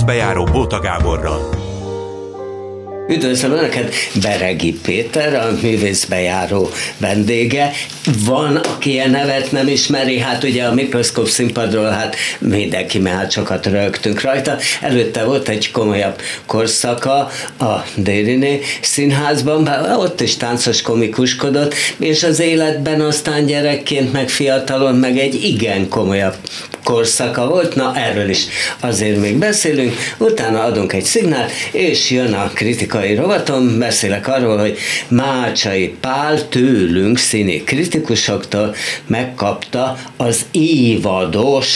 művészbejáró Bóta Gáborral. Üdvözlöm Önöket, Beregi Péter, a művészbejáró vendége. Van, aki ilyen nevet nem ismeri, hát ugye a Mikroszkóp színpadról, hát mindenki, mert sokat rögtünk rajta. Előtte volt egy komolyabb korszaka a Dériné színházban, ott is táncos komikuskodott, és az életben aztán gyerekként, meg fiatalon, meg egy igen komolyabb korszaka volt. Na, erről is azért még beszélünk, utána adunk egy szignált, és jön a kritikai rovatom. Beszélek arról, hogy Mácsai Pál tőlünk, színi kritikusoktól megkapta az évados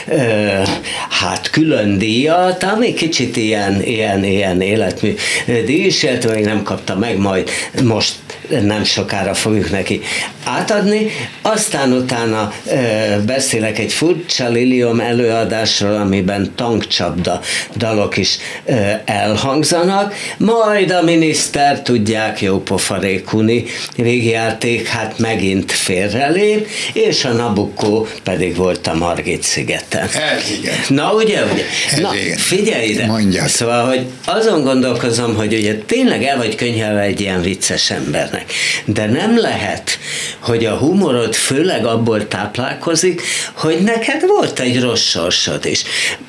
külön díjat, ami kicsit ilyen életmű díj is, még nem kapta meg, majd most nem sokára fogjuk neki átadni. Aztán utána beszélek egy furcsa Lilium előadásról, amiben tankcsapda dalok is elhangzanak, majd a miniszter, tudják, jó pofarékuni végjáték, hát megint félrelép, és a Nabucco pedig volt a Margit szigeten. Ez igen. Na ugye? Na, igen. Figyelj ide! Mondjad. Szóval, hogy azon gondolkozom, hogy ugye tényleg el vagy könyvelve egy ilyen vicces embernek, de nem lehet, hogy a humorod főleg abból táplálkozik, hogy neked volt egy rossz sorsod is.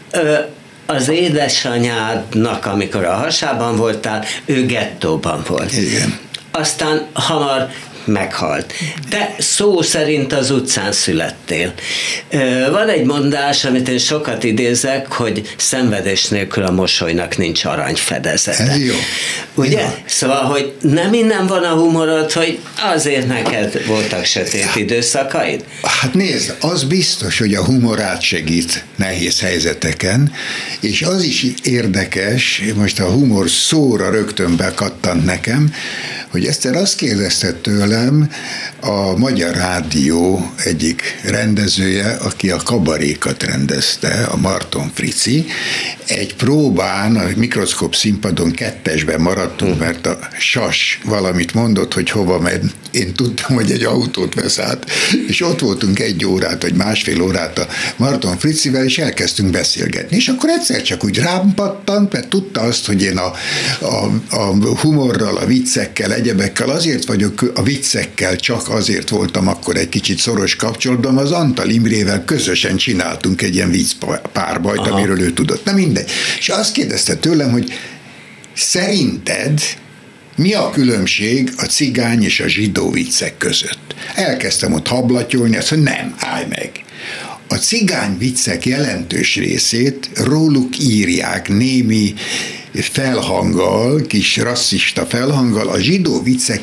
Az édesanyádnak, amikor a hasában voltál, ő gettóban volt. Igen. Aztán hamar meghalt. Te szó szerint az utcán születtél. Van egy mondás, amit én sokat idézek, hogy szenvedés nélkül a mosolynak nincs aranyfedezete. Ez jó. Ugye? Jó. Szóval, hogy nem innen van a humorod, hogy azért neked voltak sötét időszakaid? Hát nézd, az biztos, hogy a humor átsegít nehéz helyzeteken, és az is érdekes, most a humor szóra rögtön bekattant nekem, hogy Eszter azt kérdezte tőlem a Magyar Rádió egyik rendezője, aki a kabarékat rendezte, a Marton Frici. Egy próbán, a Mikroszkóp színpadon kettesben maradtunk, mert a Sas valamit mondott, hogy hova megy. Én tudtam, hogy egy autót vesz át, és ott voltunk egy órát, vagy másfél órát a Marton Fricivel, és elkezdtünk beszélgetni. És akkor egyszer csak úgy rám pattant, mert tudta azt, hogy én a humorral, a viccekkel, egyebekkel azért vagyok, a viccekkel csak azért voltam akkor egy kicsit szoros kapcsolatban, az Antal Imrével közösen csináltunk egy ilyen vicc párbajt, amiről ő tudott. Na mindegy. És azt kérdezte tőlem, hogy szerinted mi a különbség a cigány és a zsidó viccek között? Elkezdtem ott hablatyolni, azt mondja, nem, állj meg. A cigány viccek jelentős részét róluk írják némi felhanggal, kis rasszista felhanggal, a zsidó viccek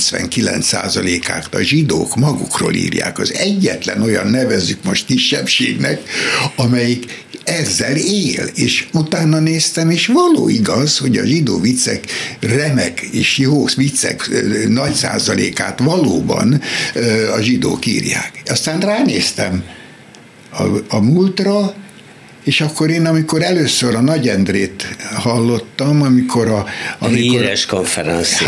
99%-át a zsidók magukról írják. Az egyetlen olyan, nevezzük most kisebbségnek, amelyik ezzel él, és utána néztem, és való igaz, hogy a zsidó viccek remek és jó viccek nagy százalékát valóban a zsidók írják. Aztán ránéztem a múltra, és akkor én, amikor először a Nagy Endrét hallottam, amikor híres konferencia.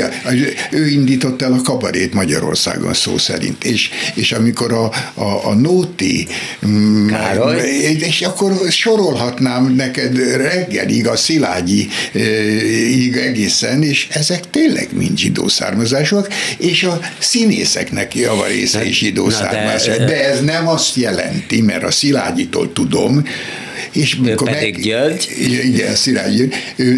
Ő indított el a kabarét Magyarországon szó szerint, és amikor a Nóti Károly, és akkor sorolhatnám neked reggelig a Szilágyi egészen, és ezek tényleg mind zsidó származásúak, és a színészeknek javarésze is zsidó származású. De ez nem azt jelenti, mert a Szilágyitól tudom, és ő pedig György. Igen, Szilágy György.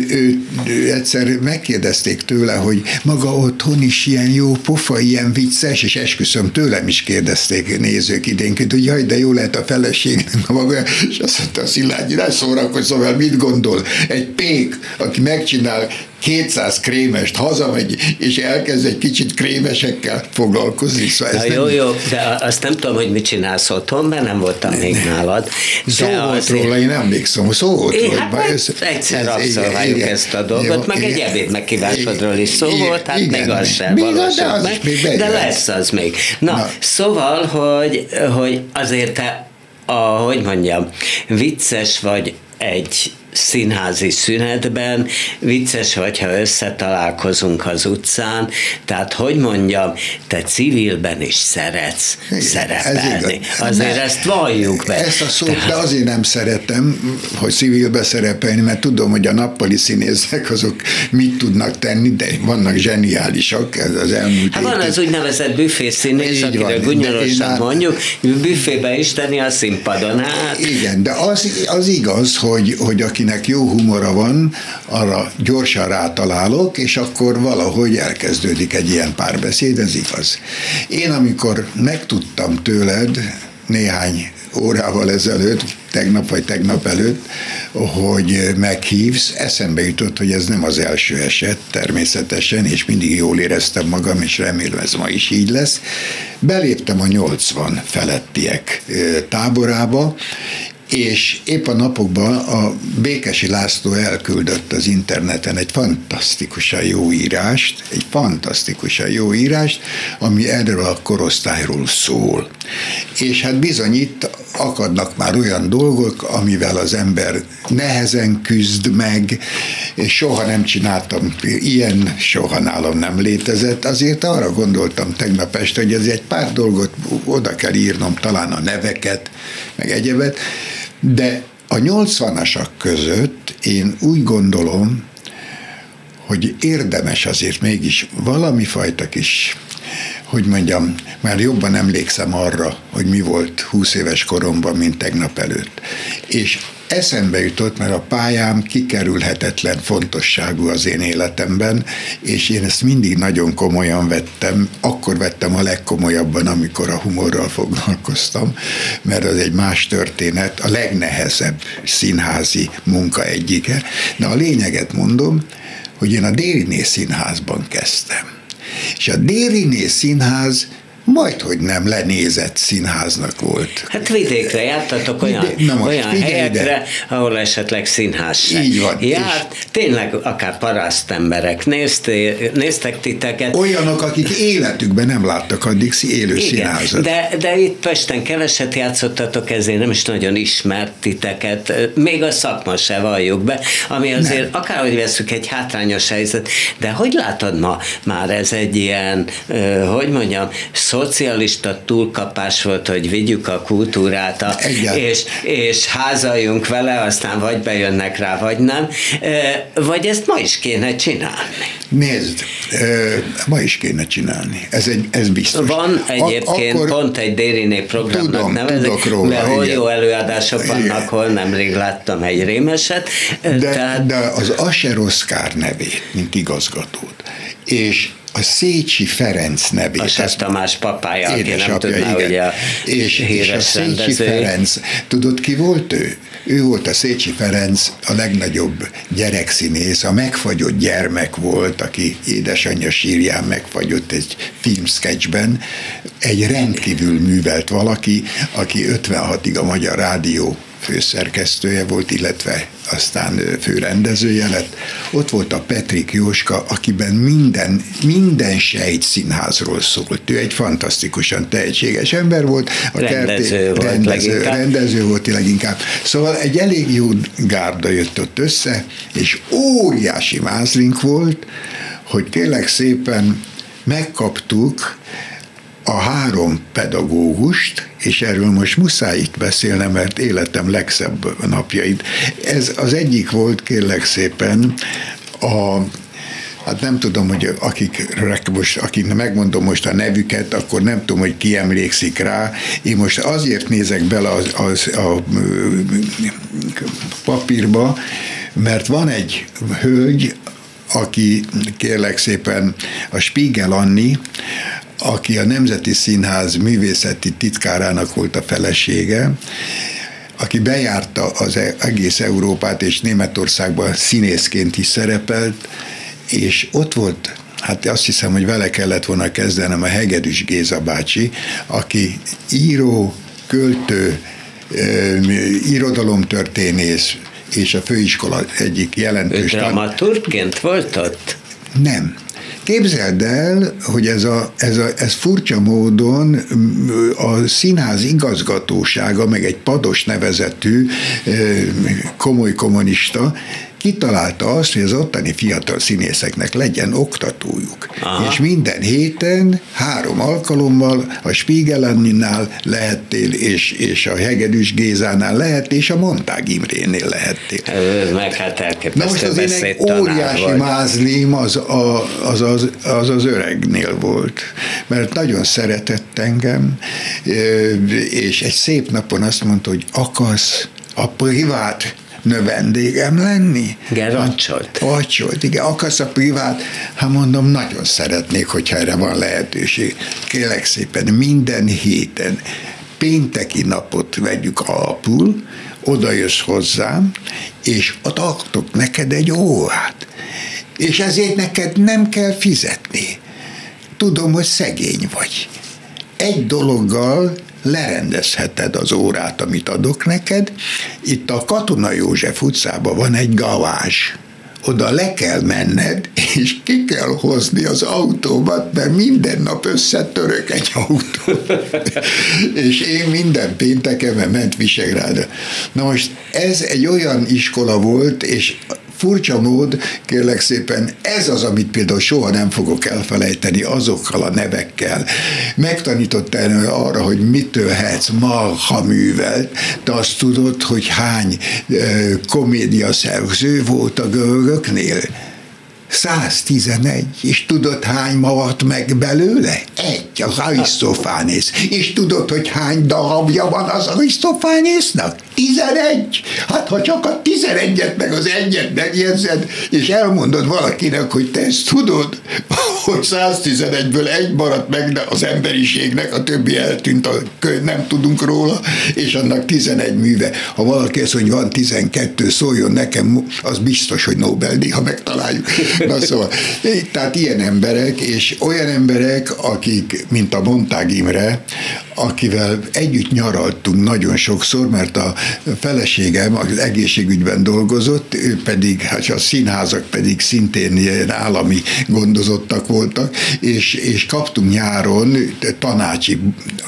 Ő egyszer megkérdezték tőle, hogy maga otthon is ilyen jó pofa, ilyen vicces, és esküszöm, tőlem is kérdezték nézők idénként, hogy jaj, de jó lehet a feleségnek maga, és azt mondta a Szilágyi, ne szórakozom el, mit gondol? Egy pék, aki megcsinál 200 krémest, hazamegy, és elkezd egy kicsit krémesekkel foglalkozni. Szóval jó, de azt nem tudom, hogy mit csinálsz otthon, mert nem voltam még nálad. Szó volt róla, én emlékszem, szó volt róla. Egyszer abszolváljuk ezt a dolgot, meg egy ebéd megkívásodról is szó volt, hát még az sem valósult meg, de lesz az még. Na, szóval, hogy azért te, hogy mondjam, vicces vagy egy színházi szünetben, vicces vagy, ha összetalálkozunk az utcán, tehát hogy mondjam, te civilben is szeretsz szerepelni. Azért ezt valljuk be. Ezt a szót de azért nem szeretem, hogy civilbe szerepelni, mert tudom, hogy a nappali színészek azok mit tudnak tenni, de vannak zseniálisak, ez az elmúlt Hát van az úgynevezett büfészínész, akiről gúnyorosan mondjuk, büfébe is tenni a színpadon. Hát. Igen, de az igaz, hogy akinek jó humora van, arra gyorsan rátalálok, és akkor valahogy elkezdődik egy ilyen párbeszéd, ez igaz. Én amikor megtudtam tőled néhány órával ezelőtt, tegnap vagy tegnap előtt, hogy meghívsz, eszembe jutott, hogy ez nem az első eset, természetesen, és mindig jól éreztem magam, és remélem ez ma is így lesz. Beléptem a 80 felettiek táborába, és épp a napokban a Békesi László elküldött az interneten egy fantasztikusan jó írást, ami erről a korosztályról szól. És hát bizony itt akadnak már olyan dolgok, amivel az ember nehezen küzd meg, és soha nem csináltam ilyen, soha nálam nem létezett, azért arra gondoltam tegnap este, hogy ez egy pár dolgot oda kell írnom, talán a neveket, meg egyebet, de a 80-asak között én úgy gondolom, hogy érdemes azért mégis valami fajta kis, hogy mondjam, már jobban emlékszem arra, hogy mi volt 20 éves koromban, mint tegnap előtt. És eszembe jutott, mert a pályám kikerülhetetlen fontosságú az én életemben, és én ezt mindig nagyon komolyan vettem, akkor vettem a legkomolyabban, amikor a humorral foglalkoztam, mert az egy más történet, a legnehezebb színházi munka egyike. De a lényeget mondom, hogy én a Dériné Színházban kezdtem. És a Dériné Színház majdhogy nem lenézett színháznak volt. Hát vidékre jártatok olyan helyekre, ahol esetleg színház se így van, járt. Tényleg akár parasztemberek néztek titeket. Olyanok, akik életükben nem láttak addig élő színházat. De itt Pesten keveset játszottatok, ezért nem is nagyon ismert titeket. Még a szakma se, valljuk be, ami azért akárhogy veszük egy hátrányos helyzet. De hogy látod ma már ez egy ilyen, hogy mondjam, szocialista túlkapás volt, hogy vigyük a kultúrát, és házaljunk vele, aztán vagy bejönnek rá, vagy nem. Vagy ezt ma is kéne csinálni? Nézd, ma is kéne csinálni. Ez biztos. Van egyébként pont egy Dériné programnak nevezik, mert hol jó előadások vannak, hol nemrég láttam egy rémeset. De az Ascher Oszkár nevét, mint igazgatót, és a Szécsi Ferenc nevét. Ascher Tamás papája, aki nem tudná, hogy a és a Szécsi Ferenc, tudod ki volt ő? Ő volt a Szécsi Ferenc, a legnagyobb gyerekszínész, a megfagyott gyermek volt, aki édesanyja sírján megfagyott egy filmsketchben, egy rendkívül művelt valaki, aki 56-ig a Magyar Rádió főszerkesztője volt, illetve aztán főrendezője lett. Ott volt a Petrik Jóska, akiben minden sejt színházról szólt. Ő egy fantasztikusan tehetséges ember volt. Rendező volt leginkább. Szóval egy elég jó gárda jött ott össze, és óriási mázlink volt, hogy kérlek szépen megkaptuk a 3 pedagógust, és erről most muszáj itt beszélnem, mert életem legszebb napjait. Ez az egyik volt, kérlek szépen, hát nem tudom, hogy akik megmondom most a nevüket, akkor nem tudom, hogy ki emlékszik rá. Én most azért nézek bele a papírba, mert van egy hölgy, aki kérlek szépen a Spiegel Anni, aki a Nemzeti Színház művészeti titkárának volt a felesége, aki bejárta az egész Európát, és Németországban színészként is szerepelt, és ott volt, hát azt hiszem, hogy vele kellett volna kezdenem, a Hegedűs Géza bácsi, aki író, költő, irodalomtörténész, és a főiskola egyik jelentős... Ő dramaturgként volt ott? Nem. képzeld el, hogy ez furcsa módon a színház igazgatósága, meg egy Pados nevezetű komoly kommunista kitalálta azt, hogy az ottani fiatal színészeknek legyen oktatójuk. Aha. És minden héten 3 alkalommal a Spiegelannál lehettél, és a Hegedűs Gézánál lehettél, és a Montág Imrénél lehettél. Meg hát elképesztő. Na most azért egy óriási mázlim az öregnél volt, mert nagyon szeretett engem, és egy szép napon azt mondta, hogy akarsz a privát növendégem lenni? Igen, Racsolt. Racsolt, igen. Akarsz a privát? Hát mondom, nagyon szeretnék, hogyha erre van lehetőség. Kérlek szépen, minden héten pénteki napot vegyük alapul, oda jössz hozzám, és adok neked egy órát. És ezért neked nem kell fizetni. Tudom, hogy szegény vagy. Egy dologgal lerendezheted az órát, amit adok neked. Itt a Katona József utcában van egy gavázs. Oda le kell menned, és ki kell hozni az autómat, mert minden nap összetörök egy autót. És én minden pénteken ment Visegrádra. Na most ez egy olyan iskola volt, és furcsa mód, kérlek szépen, ez az, amit például soha nem fogok elfelejteni azokkal a nevekkel. Megtanított arra, hogy mit tölhetsz marha művelt, de azt tudod, hogy hány komédiaszerző volt a görögöknél? 111, és tudod, hány maradt meg belőle? Egy, az Arisztofánész. És tudod, hogy hány darabja van az Arisztofánésznak? 11. Hát ha csak a 11-et meg az 1-et megjegyzed, és elmondod valakinek, hogy te ezt tudod, hogy 111-ből 1 maradt meg, de az emberiségnek, a többi eltűnt, nem tudunk róla, és annak 11 műve. Ha valaki azt mondja, hogy van 12, szóljon nekem, az biztos, hogy Nobel-díj, megtaláljuk. Na szóval, tehát ilyen emberek, és olyan emberek, akik, mint a Montág Imre, akivel együtt nyaraltunk nagyon sokszor, mert a feleségem az egészségügyben dolgozott, ő pedig, hát a színházak pedig szintén ilyen állami gondozottak voltak, és kaptunk nyáron tanácsi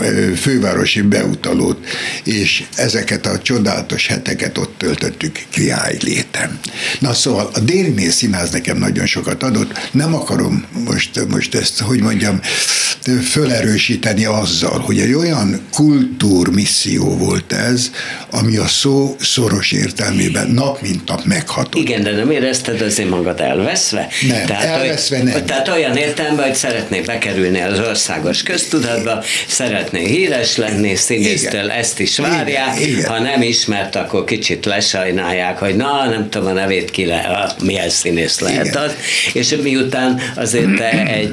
fővárosi beutalót, és ezeket a csodálatos heteket ott töltöttük Királyléten. Na szóval a Dérinél Színház nekem nagyon sokat adott, nem akarom most ezt, hogy mondjam, fölerősíteni azzal, hogy egy olyan kultúrmisszió volt ez, ami a szó szoros értelmében nap mint nap megható. Igen, de nem érezted azért magad elveszve? Nem, elveszve nem. Tehát olyan értelemben, hogy szeretnék bekerülni az országos köztudatba, szeretnék híres lenni, színésztől ezt is várják, igen. Ha nem ismert, akkor kicsit lesajnálják, hogy na, nem tudom a nevét milyen színész lehet igen. Az, és miután azért te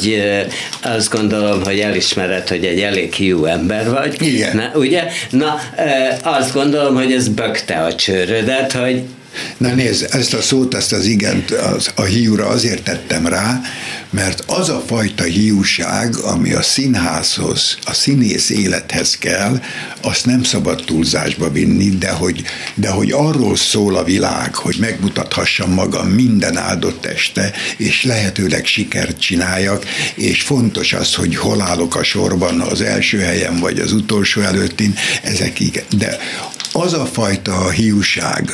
azt gondolom, hogy elismered, hogy egy elég hiú ember vagy. Igen. Na, ugye? Na, azt gondolom, hogy ez bökte a csőrödet, hogy na nézd, ezt a szót, ezt az igent a hiúra azért tettem rá, mert az a fajta hiúság, ami a színházhoz, a színész élethez kell, azt nem szabad túlzásba vinni, de hogy arról szól a világ, hogy megmutathassam magam minden áldott este, és lehetőleg sikert csináljak, és fontos az, hogy hol állok a sorban, az első helyen, vagy az utolsó előttin, ezek igen. De az a fajta hiúság,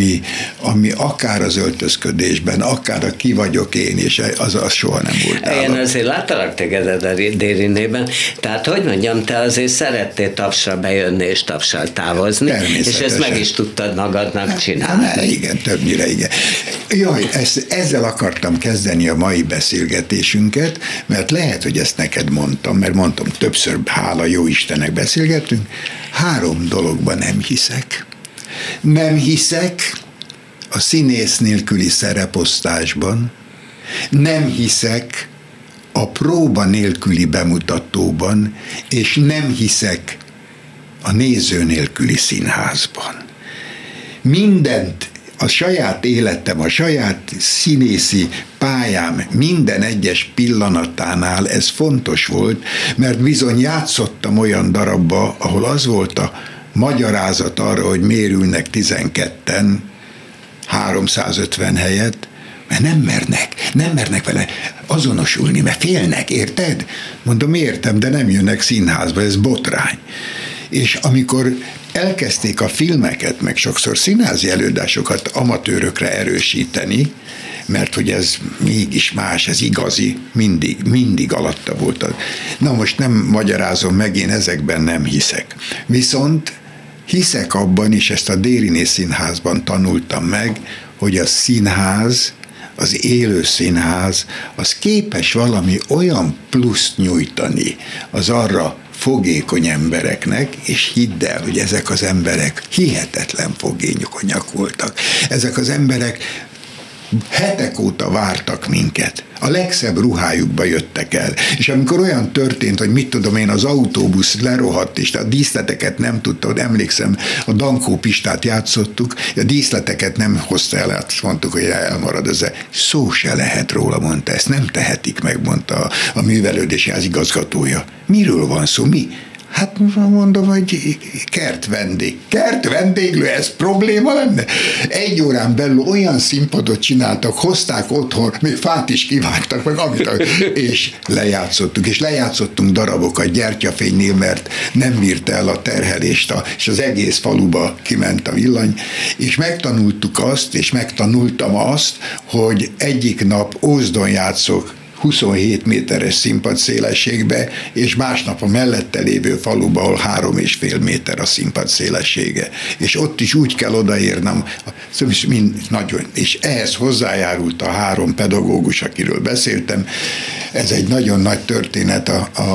ami akár az öltözködésben, akár a ki vagyok én, és az soha nem volt nálam. Én azért láttalak téged a Dérinében, tehát hogy mondjam, te azért szerettél Tapsra bejönni és Tapsral távozni, és ezt meg is tudtad magadnak csinálni. Igen, többnyire igen. Jaj, ezzel akartam kezdeni a mai beszélgetésünket, mert lehet, hogy ezt neked mondtam, mert mondtam többször, hála jó Istennek beszélgetünk, 3 dologban nem hiszek. Nem hiszek a színész nélküli szereposztásban, nem hiszek a próba nélküli bemutatóban, és nem hiszek a néző nélküli színházban. Mindent, a saját életem, a saját színészi pályám minden egyes pillanatánál ez fontos volt, mert bizony játszottam olyan darabba, ahol az volt a magyarázat arra, hogy miért ülnek 12-en 350 helyet, mert nem mernek vele azonosulni, mert félnek, érted? Mondom, értem, de nem jönnek színházba, ez botrány. És amikor elkezdték a filmeket, meg sokszor színházi előadásokat amatőrökre erősíteni, mert hogy ez mégis más, ez igazi, mindig alatta volt. Na most nem magyarázom meg, én ezekben nem hiszek. Viszont hiszek abban, és ezt a Dériné Színházban tanultam meg, hogy a színház, az élő színház, az képes valami olyan pluszt nyújtani az arra fogékony embereknek, és hidd el, hogy ezek az emberek hihetetlen fogékonyak voltak. Ezek az emberek hetek óta vártak minket. A legszebb ruhájukba jöttek el. És amikor olyan történt, hogy mit tudom én, az autóbusz lerohadt, és a díszleteket nem tudta, emlékszem, a Dankó Pistát játszottuk, a díszleteket nem hozta el, azt mondtuk, hogy elmarad ez. Szó se lehet róla, mondta, ezt nem tehetik meg, mondta a művelődési igazgatója. Miről van szó, mi? Hát mondom, hogy kertvendéglő, ez probléma lenne? 1 órán belül olyan színpadot csináltak, hozták otthon, még fát is kivágtak, meg és lejátszottunk darabokat Gyertyafénynél, mert nem bírta el a terhelést, és az egész faluba kiment a villany, és megtanultuk azt, és megtanultam azt, hogy egyik nap Ózdon játszok 27 méteres színpad szélességbe, és másnap a mellette lévő faluba, ahol 3,5 méter a színpad szélessége. És ott is úgy kell odaérnem, és ehhez hozzájárult a 3 pedagógus, akiről beszéltem. Ez egy nagyon nagy történet,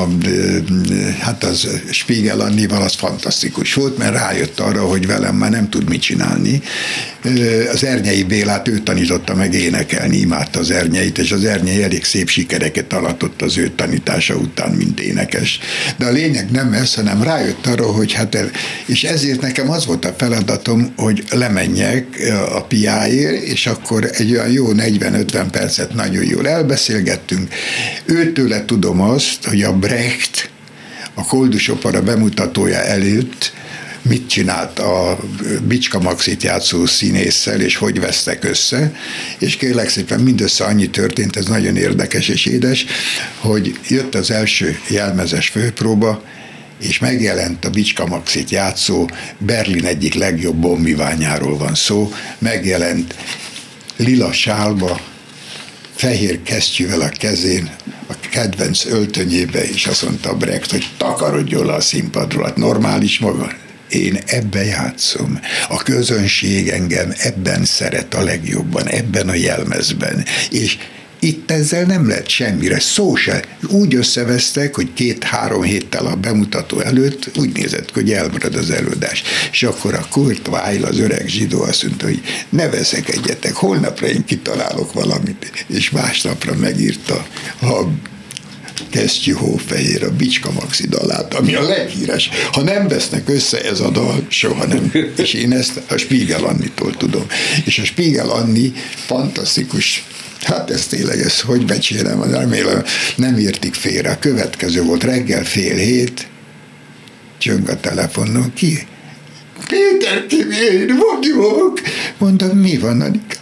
hát az Spiegel Annival az fantasztikus volt, mert rájött arra, hogy velem már nem tud mit csinálni. Az Ernyei Bélát ő tanította meg énekelni, imádta az Ernyeit, és az Ernyei elég szép sikereket aratott az ő tanítása után, mint énekes. De a lényeg nem ez, hanem rájött arra, hogy és ezért nekem az volt a feladatom, hogy lemenjek a piáért, és akkor egy olyan jó 40-50 percet nagyon jól elbeszélgettünk. Őtőle tudom azt, hogy a Brecht a Koldus Opera bemutatója előtt mit csinált a Bicska Maxit játszó színésszel, és hogy vesztek össze, és kérlek szépen mindössze annyi történt, ez nagyon érdekes és édes, hogy jött az első jelmezes főpróba, és megjelent a Bicska Maxit játszó, Berlin egyik legjobb bombiványáról van szó, megjelent lila sálba, fehér kesztyűvel a kezén, a kedvenc öltönyébe, és azt mondta a Brecht, hogy takarodjon le a színpadról, hát normális maga. Én ebbe játszom. A közönség engem ebben szeret a legjobban, ebben a jelmezben. És itt ezzel nem lett semmire, szó se. Úgy összevesztek, hogy 2-3 héttel a bemutató előtt úgy nézett, hogy elmarad az előadás. És akkor a Kurt Weill, az öreg zsidó azt mondta, hogy ne veszekedjetek, holnapra én kitalálok valamit. És másnapra megírta a Kesztyű hófehér, a Bicska Maxi dalát, ami a leghíres. Ha nem vesznek össze ez a dal, soha nem. És én ezt a Spiegel Annitól tudom. És a Spiegel Anni fantasztikus. Hát ez tényleg, hogy becsélem, remélem nem értik félre. A következő volt reggel 6:30, csöng a telefonon, ki? Péter, én vagyok. Mondom, mi van, Anika?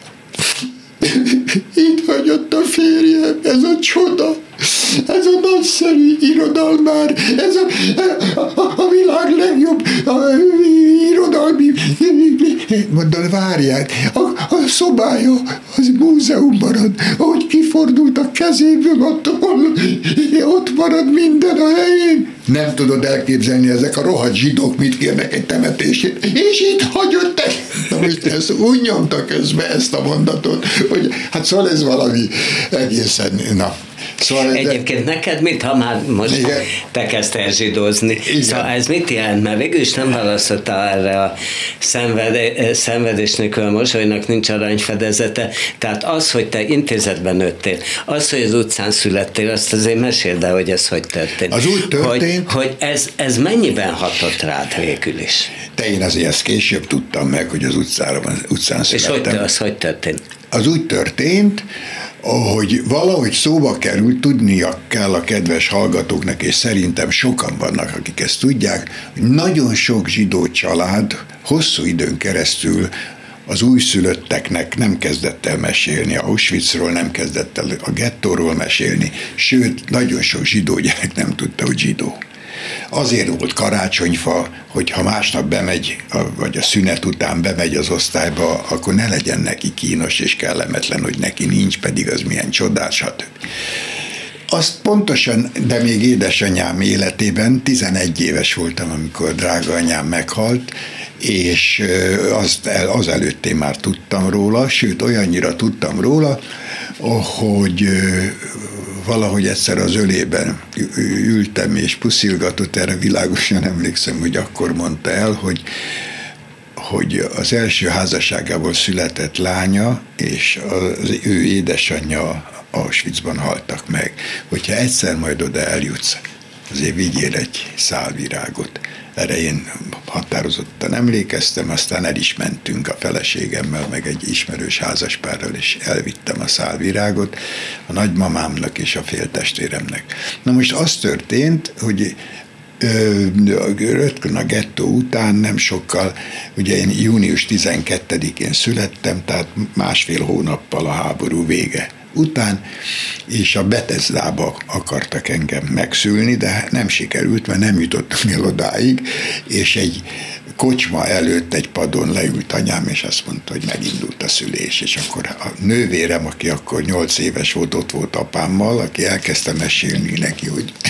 Itt hagyott a férjem, ez a csoda, ez a nagyszerű irodalmár, ez a világ legjobb irodalmi. Mondom, várják, a szobája az múzeum marad, ahogy kifordult a kezéből, ott marad minden a helyén. Nem tudod elképzelni, ezek a rohadt zsidók mit kérnek egy temetését, és itt hagyott el. Na most ezt úgy nyomta közbe ezt a mondatot, hogy hát szóval ez valami egészen, na. Szóval egyébként neked mit, ha már most igen. Te kezdtél zsidózni? Igen. Szóval ez mit jelent? Mert végül is nem választottál erre a szenvedés nélkül a mosolynak nincs aranyfedezete. Tehát az, hogy te intézetben nőttél, az, hogy az utcán születtél, azt azért meséld el, hogy ez hogy történt. Az úgy történt, hogy ez mennyiben hatott rád végül is? Én azért ezt később tudtam meg, hogy az utcán születtem. És hogy történt? Az úgy történt, hogy valahogy szóba került, tudnia kell a kedves hallgatóknak, és szerintem sokan vannak, akik ezt tudják, hogy nagyon sok zsidó család hosszú időn keresztül az újszülötteknek nem kezdett el mesélni, Auschwitzról nem kezdett el a gettóról mesélni, sőt, nagyon sok zsidó gyerek nem tudta, hogy zsidó. Azért volt karácsonyfa, hogy ha másnap bemegy, vagy a szünet után bemegy az osztályba, akkor ne legyen neki kínos és kellemetlen, hogy neki nincs, pedig az milyen csodás, stb. Azt pontosan, de még édesanyám életében 11 éves voltam, amikor drága anyám meghalt, és az előtt én már tudtam róla, sőt olyannyira tudtam róla, hogy valahogy egyszer az ölében ültem és puszilgatott, erre világosan emlékszem, hogy akkor mondta el, hogy az első házasságából született lánya és az ő édesanyja Auschwitzban haltak meg. Hogyha egyszer majd oda eljutsz, azért vigyél egy szálvirágot. Erre én határozottan emlékeztem, aztán el is mentünk a feleségemmel, meg egy ismerős házaspárral, és elvittem a szálvirágot a nagymamámnak és a féltestvéremnek. Na most az történt, hogy rögtön a gettó után nem sokkal, ugye én június 12-én születtem, tehát másfél hónappal a háború vége után, és a Bethesdába akartak engem megszülni, de nem sikerült, mert nem jutottam el odáig, és egy kocsma előtt egy padon leült anyám, és azt mondta, hogy megindult a szülés, és akkor a nővérem, aki akkor 8 éves volt, ott volt apámmal, aki elkezdte mesélni neki,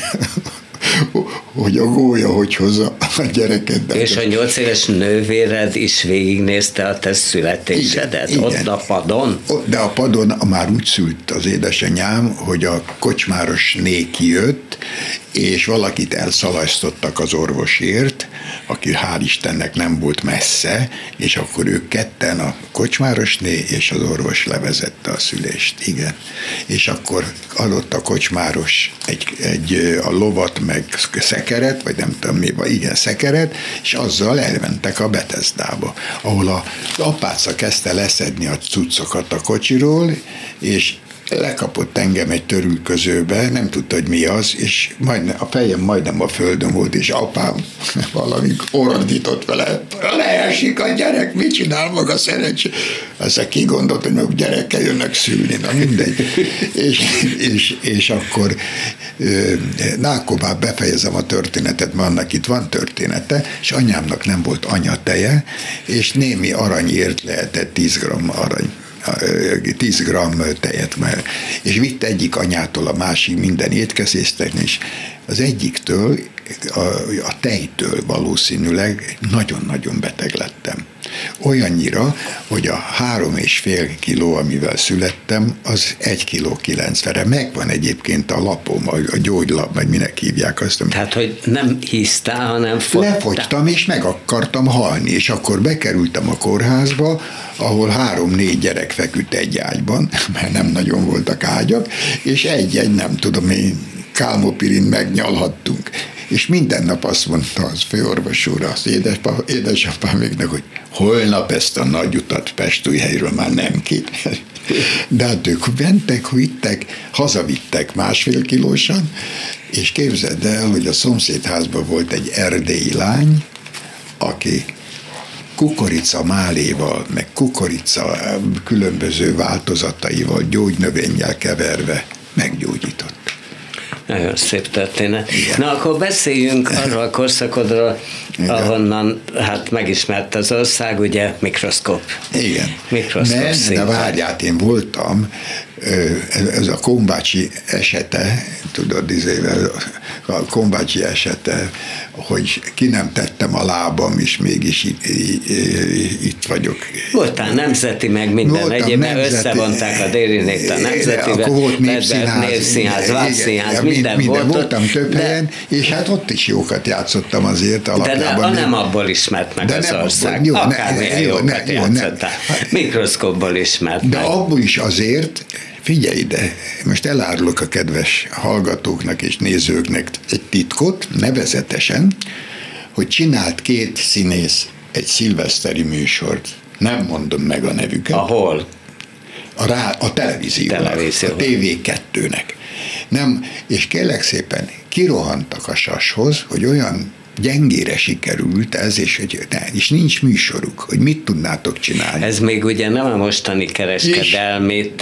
hogy a gólya hogy hozza a gyereket. És a 8 éves nővéred is végignézte a te születésedet? Igen, ott a padon? De a padon már úgy szült az édesanyám, hogy a kocsmárosné kijött, és valakit elszalasztottak az orvosért, aki hál' Istennek nem volt messze, és akkor ők ketten, a kocsmárosné és az orvos levezette a szülést. Igen. És akkor adott a kocsmáros a lovat, meg szekeret, vagy nem tudom mi, igen, szekeret, és azzal elmentek a Bethesdába, ahol az apáca kezdte leszedni a cuccokat a kocsiról, és lekapott engem egy törülközőbe, nem tudta, hogy mi az, és a fejem majdnem a földön volt, és apám valami ordított vele, leesik a gyerek, mit csinál maga szerencsé? Aztán kigondolt, hogy meg gyerekkel jönnek szülni, na mindegy. és akkor befejezem a történetet, mert annak itt van története, és anyámnak nem volt anyateje, és némi aranyért lehetett 10 g arany. 10 g tejet, és vitt egyik anyától a másik minden étkezéstek, és az egyiktől, a tejtől valószínűleg nagyon-nagyon beteg lettem. Olyannyira, hogy a 3,5 kiló, amivel születtem, az 1,90 kg. Megvan egyébként a lapom, a gyógylap, vagy minek hívják azt. Tehát, hogy nem hisztál, hanem fogytál. Lefogytam, és meg akartam halni, és akkor bekerültem a kórházba, ahol 3-4 gyerek feküdt egy ágyban, mert nem nagyon voltak ágyak, és egy-egy, nem tudom én, kálmopirin megnyalhattunk. És minden nap azt mondta az főorvos úr, az édesapáméknak, hogy holnap ezt a nagy utat Pestújhelyről már nem kér. De hát ők mentek, vittek, hazavittek 1,5 kilósan, és képzeld el, hogy a szomszédházban volt egy erdélyi lány, aki kukorica máléval, meg kukorica különböző változataival, gyógynövényel keverve meggyógyított. Nagyon szép történet. Igen. Na, akkor beszéljünk arról a korszakodról, ahonnan megismert az ország, ugye mikroszkóp. Igen. Mikroszkóp de várját, én voltam, ez a Kombácsi esete, tudod, a Kombácsi esete, hogy ki nem tettem a lábam, és mégis itt vagyok. Voltál nemzeti, meg minden egyébben összevonták a Dérinét a nemzetibe. Akkor volt Népszínház, Várszínház, minden volt. Voltam több helyen, és hát ott is jókat játszottam azért alapjában. De nem abból ismert meg az ország. Akármilyen jókat játszottál. Mikroszkópból ismert meg. De abból is azért, figyelj ide, most elárulok a kedves hallgatóknak és nézőknek egy titkot, nevezetesen, hogy csinált 2 színész egy szilveszteri műsort. Nem mondom meg a nevüket. Ahol? A televíziónak, a TV2-nek. Nem, és kérlek szépen kirohantak a sashoz, hogy olyan gyengére sikerült ez, és nincs műsoruk, hogy mit tudnátok csinálni. Ez még ugye nem a mostani kereskedelmi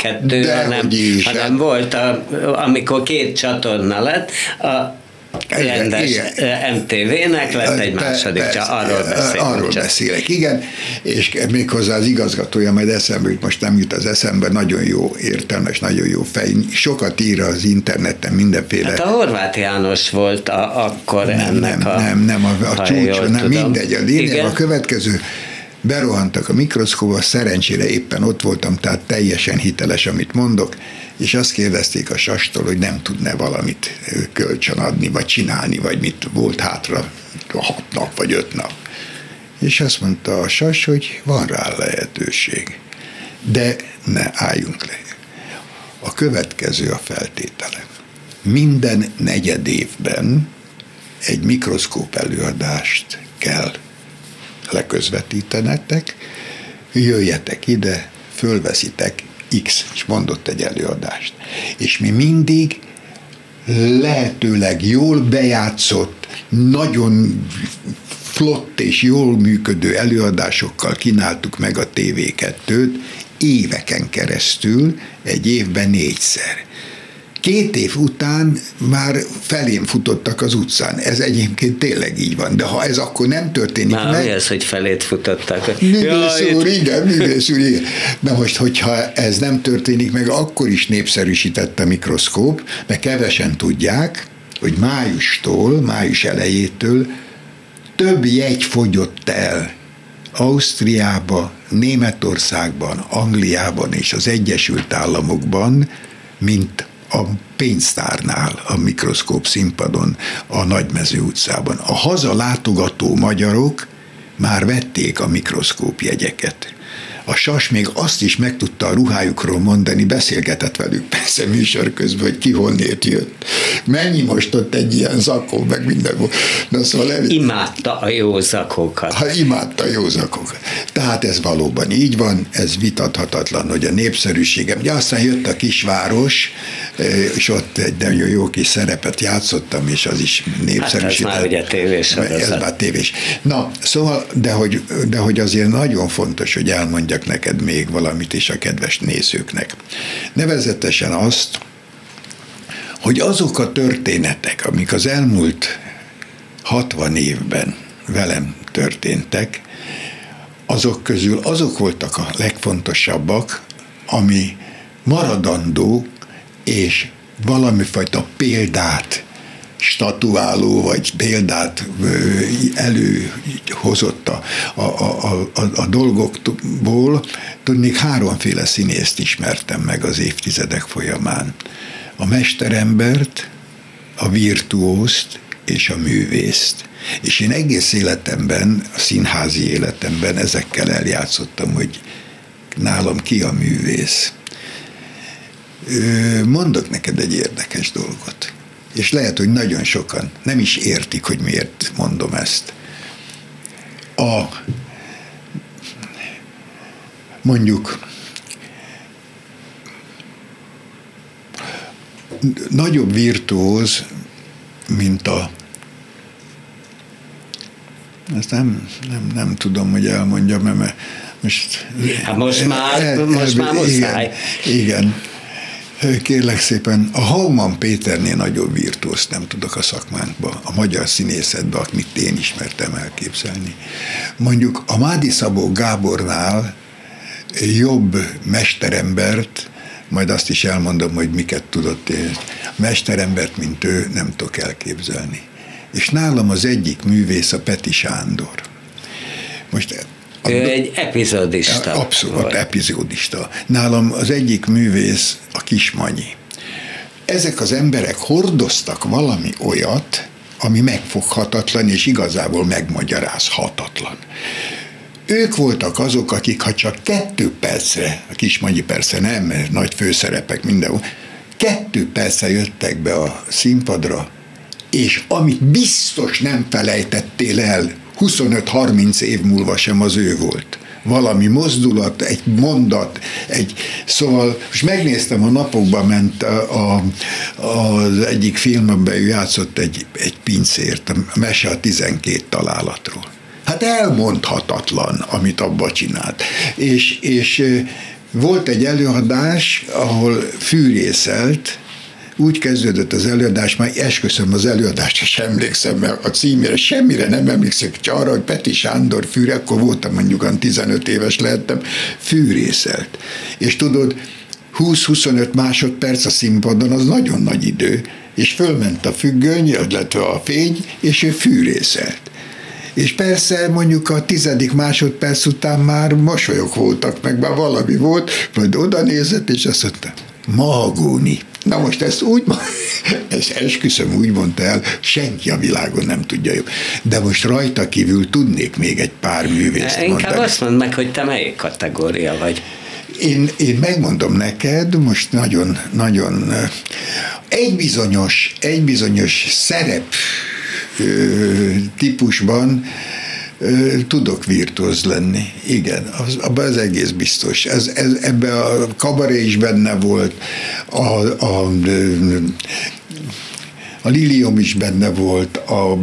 TV2, hanem volt, amikor 2 csatorna lett, a rendes MTV-nek lett egy második, csak arról beszélek. Igen, és méghozzá az igazgatója, majd eszembe, most nem jut az eszembe, nagyon jó, értelmes, nagyon jó fej, sokat ír az interneten mindenféle. Hát a Horváth János volt akkor ennek nem, a csúcs, nem, mindegy, a lényeg, a következő, berohantak a mikroszkóba, szerencsére éppen ott voltam, tehát teljesen hiteles, amit mondok, és azt kérdezték a Sastól, hogy nem tudne valamit kölcsön adni, vagy csinálni, vagy mit volt hátra 6 nap, vagy 5 nap. És azt mondta a Sas, hogy van rá lehetőség. De ne álljunk le. A következő a feltételem. Minden 4 évben egy mikroszkóp előadást kell leközvetítenetek, jöjjetek ide, fölveszitek X, és mondott egy előadást. És mi mindig lehetőleg jól bejátszott, nagyon flott és jól működő előadásokkal kínáltuk meg a TV2-t éveken keresztül, egy évben 4-szer. 2 év után már felém futottak az utcán. Ez egyébként tényleg így van, de ha ez akkor nem történik meg... Mi az, hogy felét futottak? Művész úr, igen. De most, hogyha ez nem történik meg, akkor is népszerűsített a mikroszkóp, mert kevesen tudják, hogy május elejétől több jegy fogyott el Ausztriába, Németországban, Angliában és az Egyesült Államokban, mint a pénztárnál, a mikroszkóp színpadon, a Nagymező utcában. A hazalátogató magyarok már vették a mikroszkóp jegyeket. A Sas még azt is meg tudta a ruhájukról mondani, beszélgetett velük persze műsor közben, hogy ki honnét jött. Mennyi most ott egy ilyen zakó, meg minden volt. Szóval imádta a jó zakókat. Imádta a jó zakókat. Tehát ez valóban így van, ez vitathatatlan, hogy a népszerűségem. Ugye aztán jött a kisváros, és ott egy nagyon jó kis szerepet játszottam, és az is népszerűsített. Hát ez már ugye tévés. Ez már tévés. Na, szóval, de hogy azért nagyon fontos, hogy elmondjak neked még valamit is a kedves nézőknek. Nevezetesen azt, hogy azok a történetek, amik az elmúlt 60 évben velem történtek, azok közül azok voltak a legfontosabbak, ami maradandó, és valamifajta példát statuáló, vagy példát előhozott a dolgokból. Tudnék, 3 színészt ismertem meg az évtizedek folyamán. A mesterembert, a virtuózt és a művészt. És én egész életemben, a színházi életemben ezekkel eljátszottam, hogy nálam ki a művész. Mondok neked egy érdekes dolgot. És lehet, hogy nagyon sokan nem is értik, hogy miért mondom ezt. Mondjuk nagyobb virtuóz, mint ezt nem tudom, hogy elmondjam, mert most már muszáj. Igen. Kérlek szépen, a Hauman Péternél nagyobb virtuózt nem tudok a szakmánkban, a magyar színészetben, amit én ismertem elképzelni. Mondjuk a Mádi Szabó Gábornál jobb mesterembert, majd azt is elmondom, hogy miket tudott én, mesterembert, mint ő, nem tudok elképzelni. És nálam az egyik művész a Peti Sándor. Most ő egy epizódista. Abszolút epizódista. Nálam az egyik művész a Kismanyi. Ezek az emberek hordoztak valami olyat, ami megfoghatatlan és igazából megmagyarázhatatlan. Ők voltak azok, akik ha csak 2 percre, a Kismanyi persze nem, mert nagy főszerepek mindenhol, 2 percre jöttek be a színpadra, és amit biztos nem felejtettél el, 25-30 év múlva sem az ő volt. valami mozdulat, egy mondat, szóval most megnéztem, a napokban ment az egyik filmben, ő játszott egy pincért, a Mese a 12 találatról. Hát elmondhatatlan, amit abba csinált. És volt egy előadás, ahol fűrészelt, úgy kezdődött az előadás, már esküszöm az előadást, és emlékszem, mert a címére semmire nem emlékszem, csak arra, hogy Peti Sándor fűre, akkor voltam mondjuk 15 éves lehettem, fűrészelt. És tudod, 20-25 másodperc a színpadon, az nagyon nagy idő, és fölment a függöny, illetve a fény, és ő fűrészelt. És persze mondjuk a 10. másodperc után már mosolyok voltak, meg már valami volt, majd oda nézett, és azt mondta, mahagóni. Na most ezt esküszöm, úgy mondta el, senki a világon nem tudja jobb. De most rajta kívül tudnék még egy pár művészt mondani. Inkább azt mondd meg, hogy te melyik kategória vagy. Én megmondom neked, most nagyon egy bizonyos szerep típusban tudok virtuóz lenni. Igen, abban az egész biztos. Ebben a kabaré is benne volt, a Lilium is benne volt, a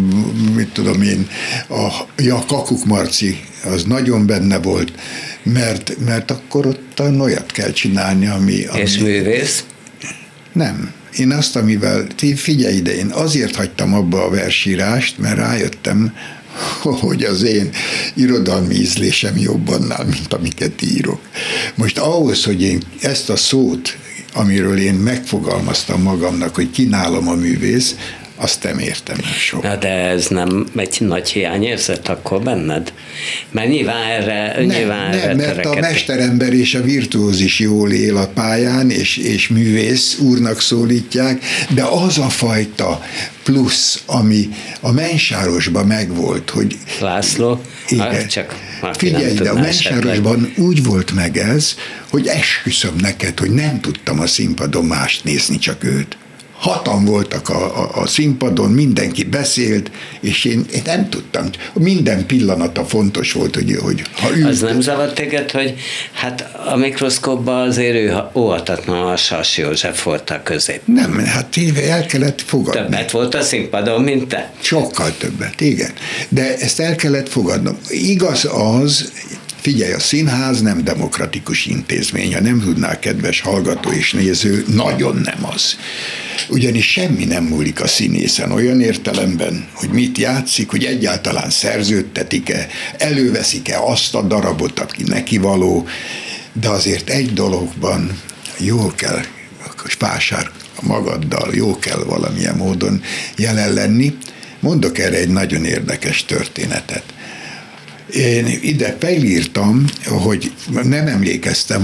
Kakuk Marci, az nagyon benne volt, mert akkor ott olyat kell csinálni, ami... És művész? Nem. Én azt, amivel... Figyelj ide, én azért hagytam abba a versírást, mert rájöttem, hogy az én irodalmi ízlésem jobb annál, mint amiket írok. Most ahhoz, hogy én ezt a szót, amiről én megfogalmaztam magamnak, hogy kínálom a művész, azt nem értem el soha. Na de ez nem egy nagy hiányérzet akkor benned? Mert nyilván erre mert a mesterember és a virtuóz is jól él a pályán, és művész úrnak szólítják, de az a fajta plusz, ami a Menysárosban megvolt, hogy... László? Igen. Figyelj, de a Menysárosban úgy volt meg ez, hogy esküszöm neked, hogy nem tudtam a színpadon mást nézni, csak őt. 6-an voltak a színpadon, mindenki beszélt, és én nem tudtam. Minden pillanata fontos volt, hogy ha ült. Az nem zavart téged, hogy hát a mikroszkópban azért ő óhatatlan a Sas József volt a közép. Nem, hát el kellett fogadni. Többet volt a színpadon, mint te? Sokkal többet, igen. De ezt el kellett fogadnom. Igaz az, figyelj, a színház nem demokratikus intézmény, ha nem tudná, kedves hallgató és néző, nagyon nem az. Ugyanis semmi nem múlik a színészen olyan értelemben, hogy mit játszik, hogy egyáltalán szerződtetik-e, előveszik-e azt a darabot, aki neki való, de azért egy dologban jól kell, vásár magaddal, jó kell valamilyen módon jelen lenni. Mondok erre egy nagyon érdekes történetet. Én ide felírtam, hogy nem emlékeztem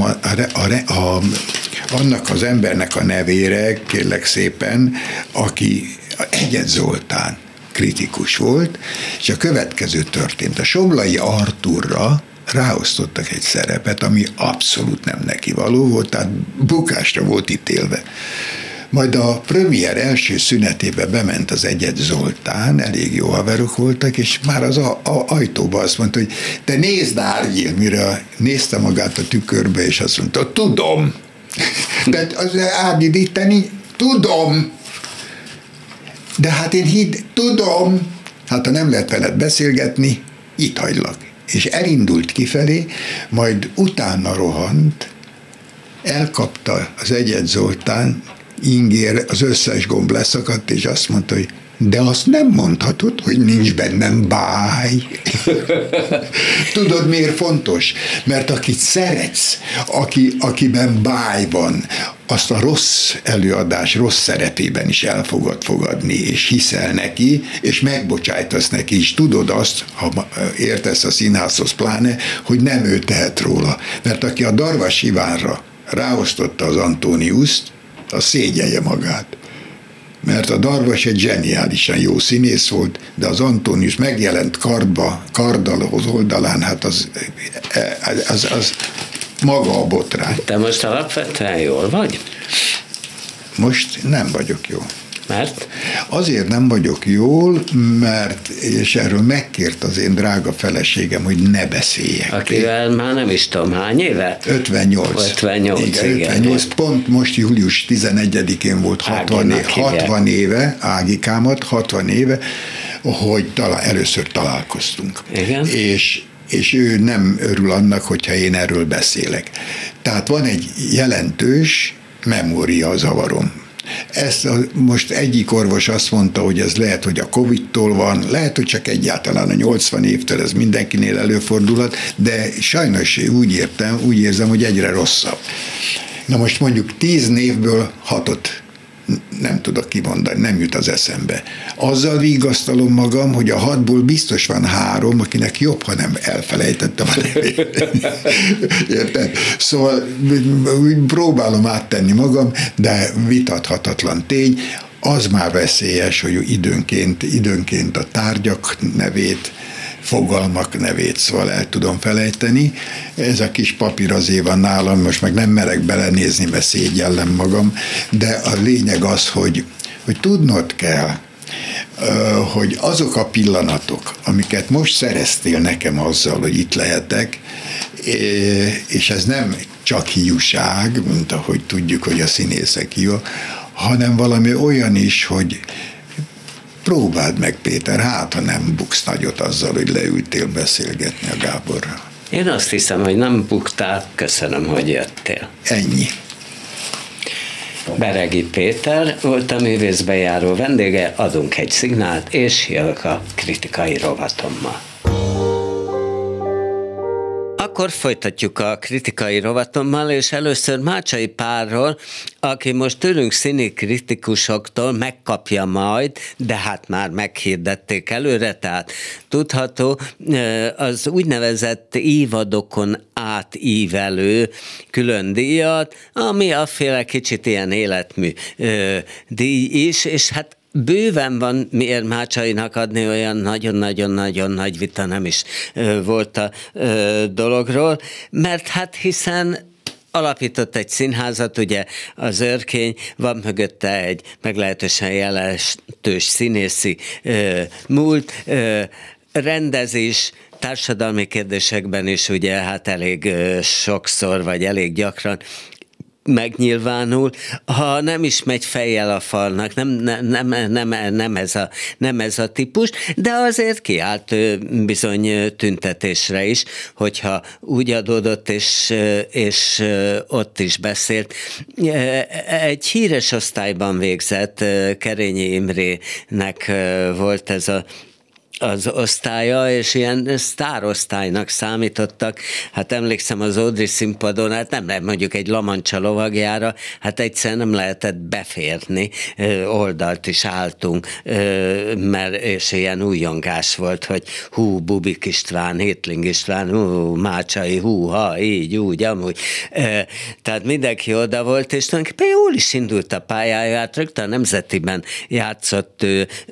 annak az embernek a nevére, kérlek szépen, aki Egyed Zoltán kritikus volt, és a következő történt. A Somlai Artúrra ráosztottak egy szerepet, ami abszolút nem neki való volt, tehát bukásra volt ítélve. Majd a premier első szünetébe bement az Egyed Zoltán, elég jó haverok voltak, és már az ajtóba azt mondta, hogy te nézd, Árgyil, mire nézte magát a tükörbe, és azt mondta, tudom. Tehát az árgyidíteni, tudom. De hát én tudom. Hát ha nem lehet veled beszélgetni, itt hagylak. És elindult kifelé, majd utána rohant, elkapta az Egyed Zoltán, ingér, az összes gomb leszakadt, és azt mondta, hogy de azt nem mondhatod, hogy nincs bennem báj. Tudod, miért fontos? Mert akit szeretsz, akiben báj van, azt a rossz előadás rossz szerepében is el fogod fogadni, és hiszel neki, és megbocsájtasz neki, és tudod azt, ha értesz a színházhoz pláne, hogy nem ő tehet róla. Mert aki a Darvas Ivánra ráosztotta az Antóniuszt, az szégyelje magát. Mert a Darvas egy zseniálisan jó színész volt, de az Antónius megjelent karddal az oldalán, hát az maga a botrány. Te most alapvetően jól vagy? Most nem vagyok jó. Mert? Azért nem vagyok jól, mert, és erről megkért az én drága feleségem, hogy ne beszéljek. Akivel már nem is tudom, hány éve? 58. 58, igen. 58. Pont most július 11-én volt 60 éve, Ágikámat, 60 éve, hogy először találkoztunk. Igen. És ő nem örül annak, hogyha én erről beszélek. Tehát van egy jelentős memóriazavarom. Most egyik orvos azt mondta, hogy ez lehet, hogy a Covid-tól van, lehet, hogy csak egyáltalán a 80 évtől ez mindenkinél előfordulhat, de sajnos úgy érzem, hogy egyre rosszabb. Na most mondjuk 10 névből 6-ot nem tudok kimondani, nem jut az eszembe. Azzal vigasztalom magam, hogy a 6-ból biztos van 3, akinek jobb, ha nem elfelejtettem a nevét. Érted? Szóval próbálom áttenni magam, de vitathatatlan tény, az már veszélyes, hogy időnként a tárgyak nevét, fogalmak nevét, szóval el tudom felejteni. Ez a kis papír azért van nálam, most meg nem merek belenézni, mert szégyellem magam, de a lényeg az, hogy tudnod kell, hogy azok a pillanatok, amiket most szereztél nekem azzal, hogy itt lehetek, és ez nem csak hiúság, mint ahogy tudjuk, hogy a színészek hiú, hanem valami olyan is, hogy próbáld meg, Péter, ha nem buksz nagyot azzal, hogy leültél beszélgetni a Gáborral. Én azt hiszem, hogy nem buktál, köszönöm, hogy jöttél. Ennyi. Beregi Péter volt a művészbejáró vendége, adunk egy szignált, és jövök a kritikai rovatommal. Akkor folytatjuk a kritikai rovatommal, és először Mácsai Pálról, aki most tőlünk színi kritikusoktól megkapja majd, de hát már meghirdették előre, tehát tudható, az úgynevezett évadokon átívelő külön díjat, ami afféle kicsit ilyen életmű díj is, és hát bőven van miért Mácsainak adni, olyan nagyon-nagyon-nagyon nagy vita nem is volt a dologról, mert hát hiszen alapított egy színházat, ugye az Örkény, van mögötte egy meglehetősen jelentős színészi múlt, rendezés, társadalmi kérdésekben is ugye hát elég sokszor, vagy elég gyakran megnyilvánul, ha nem is megy fejjel a falnak, nem ez a típus, de azért kiállt bizony tüntetésre is, hogyha úgy adódott, és ott is beszélt. Egy híres osztályban végzett, Kerényi Imrének volt ez az osztálya, és ilyen sztárosztálynak számítottak. Hát emlékszem az Ódri színpadon, hát nem mondjuk egy Lamancsa lovagjára, hát egyszerűen nem lehetett beférni, oldalt is álltunk, mert és ilyen újongás volt, hogy hú, Bubik István, Hétling István, hú, Mácsai, hú, ha, így, úgy, amúgy. Tehát mindenki oda volt, és tulajdonképpen jól is indult a pályája, hát rögtön a Nemzetiben játszott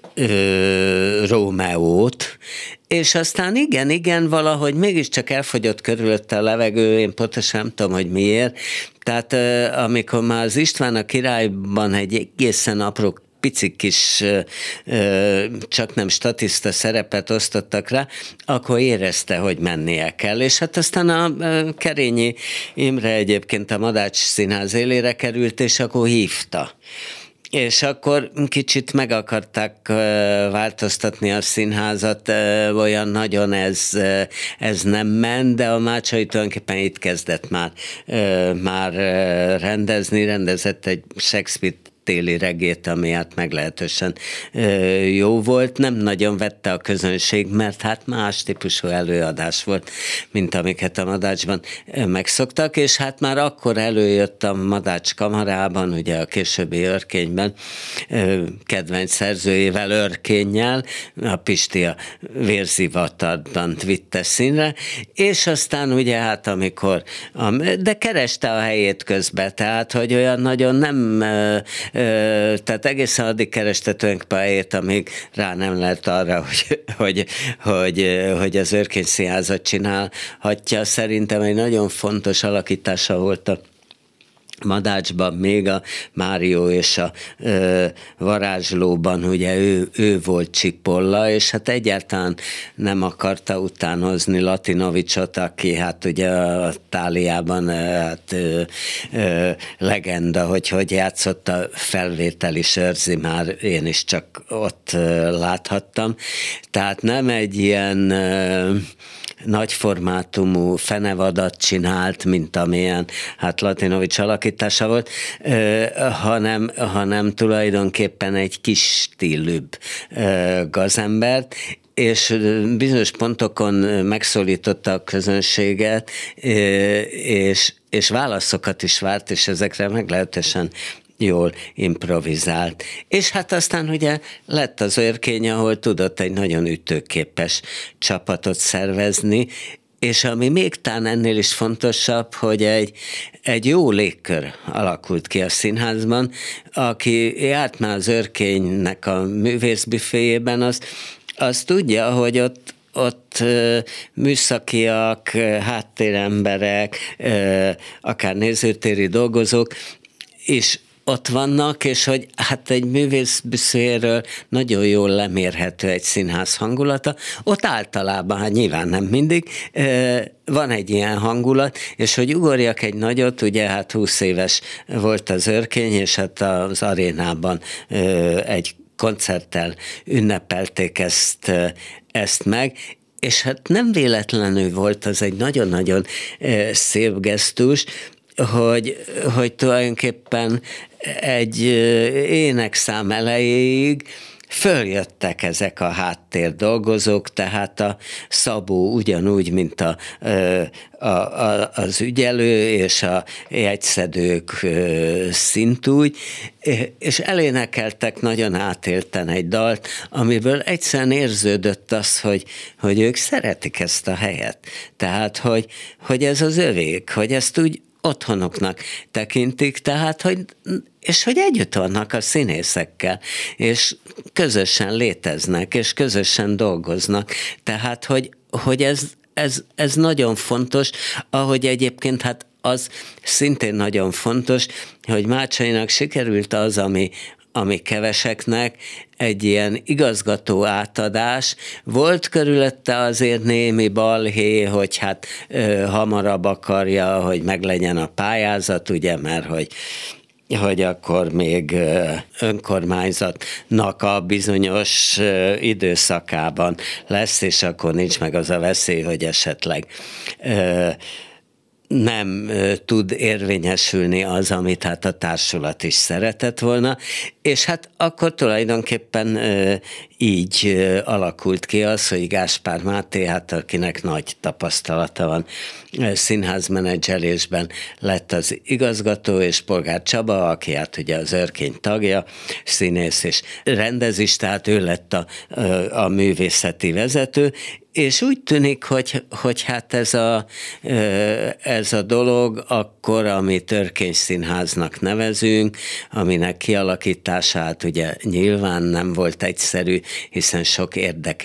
Rómeó, és aztán igen, valahogy mégiscsak elfogyott körülötte a levegő, én pontosan nem tudom, hogy miért. Tehát amikor már az István a Királyban egy egészen apró pici kis, csak nem statiszta szerepet osztottak rá, akkor érezte, hogy mennie kell. És hát aztán a Kerényi Imre egyébként a Madács Színház élére került, és akkor hívta. És akkor kicsit meg akarták változtatni a színházat, olyan nagyon ez nem ment, de a Mácsai tulajdonképpen itt kezdett már rendezett egy Shakespeare téli regét, ami hát meglehetősen jó volt. Nem nagyon vette a közönség, mert hát más típusú előadás volt, mint amiket a Madácsban megszoktak, és hát már akkor előjött a Madács kamarában, ugye a későbbi Örkényben, kedvenc szerzőjével, Örkénnyel, a Pisti a Vérzivatartant vitte színre, és aztán ugye hát amikor, de kereste a helyét közben, tehát hogy olyan nagyon nem, tehát egészen addig kereste tulajdonképpen a helyét, amíg rá nem lehet arra, hogy az Örkény Színházat csinálhatja. Szerintem egy nagyon fontos alakítása volt a Madácsban, még a Mário és a Varázslóban ugye ő volt Cipolla, és hát egyáltalán nem akarta utánozni Latinovicsot, aki hát ugye a Táliában hát, legenda, hogy játszott, a felvétel is őrzi, már én is csak ott láthattam. Tehát nem egy ilyen nagyformátumú fenevadat csinált, mint amilyen hát Latinovics alakítása volt, hanem tulajdonképpen egy kis stílűbb gazembert, és bizonyos pontokon megszólította a közönséget, és válaszokat is várt, és ezekre meglehetősen jól improvizált. És hát aztán ugye lett az Örkény, ahol tudott egy nagyon ütőképes csapatot szervezni, és ami még talán ennél is fontosabb, hogy egy jó légkör alakult ki a színházban, aki járt már az Örkénynek a művészbüféjében, az tudja, hogy ott műszakiak, háttéremberek, akár nézőtéri dolgozók, és ott vannak, és hogy hát egy művészbüszéről nagyon jól lemérhető egy színház hangulata. Ott általában, hát nyilván nem mindig, van egy ilyen hangulat, és hogy ugorjak egy nagyot, ugye hát 20 éves volt az Örkény, és hát az arénában egy koncerttel ünnepelték ezt meg, és hát nem véletlenül volt az egy nagyon-nagyon szép gesztus, hogy tulajdonképpen egy énekszám elejéig följöttek ezek a háttér dolgozók, tehát a Szabó ugyanúgy, mint az ügyelő és a jegyszedők szintúgy, és elénekeltek nagyon átélten egy dalt, amiből egyszerűen érződött az, hogy ők szeretik ezt a helyet. Tehát, hogy ez az övék, hogy ezt úgy otthonoknak tekintik, tehát, hogy együtt vannak a színészekkel, és közösen léteznek, és közösen dolgoznak. Tehát, hogy ez nagyon fontos, ahogy egyébként hát az szintén nagyon fontos, hogy Mácsainak sikerült az, ami keveseknek, egy ilyen igazgató átadás. Volt körülötte azért némi balhé, hogy hát hamarabb akarja, hogy meglegyen a pályázat, ugye, mert hogy akkor még önkormányzatnak a bizonyos időszakában lesz, és akkor nincs meg az a veszély, hogy esetleg nem tud érvényesülni az, amit hát a társulat is szeretett volna, és hát akkor tulajdonképpen így alakult ki az, hogy Gáspár Máté, hát akinek nagy tapasztalata van színházmenedzselésben, lett az igazgató, és Polgár Csaba, aki hát ugye az Örkény tagja, színész és rendezés, tehát ő lett a művészeti vezető, és úgy tűnik, hogy hát ez a dolog akkor, amit Örkény Színháznak nevezünk, aminek kialakítását ugye nyilván nem volt egyszerű, hiszen sok